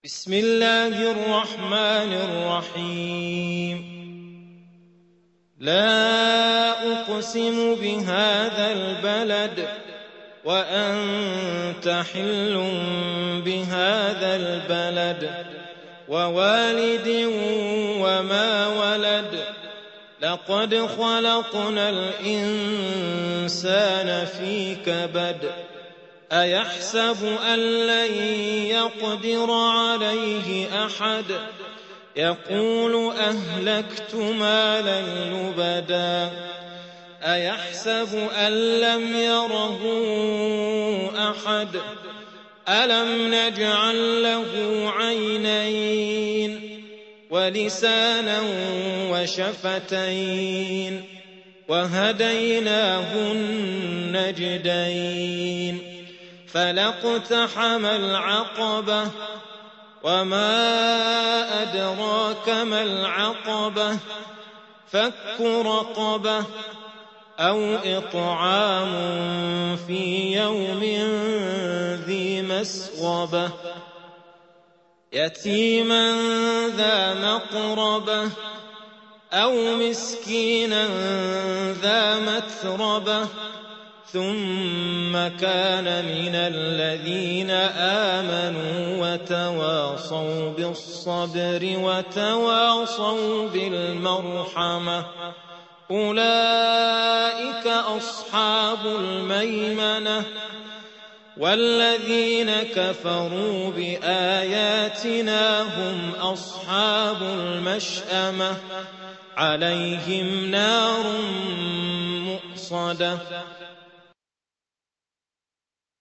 بسم الله الرحمن الرحيم لا أقسم بهذا البلد وأنت حل بهذا البلد ووالد وما ولد لقد خلقنا الإنسان في كبد أيحسب أن لن يقدر عليه أحد يقول أهلكت مالا لبدا أيحسب أن لم يره أحد ألم نجعل له عينين ولسانا وشفتين وهديناه النجدين فلاقتحم العقبة وما أدراك ما العقبة فك رقبة أو إطعام في يوم ذي مسغبة يتيما ذا مقربة أو مسكينا ذا متربة ثم كان من الذين آمنوا وتواصوا بالصبر وتواصوا بالمرحمة أولئك أصحاب الميمنة والذين كفروا بآياتنا هم أصحاب المشأمة عليهم نار مؤصدة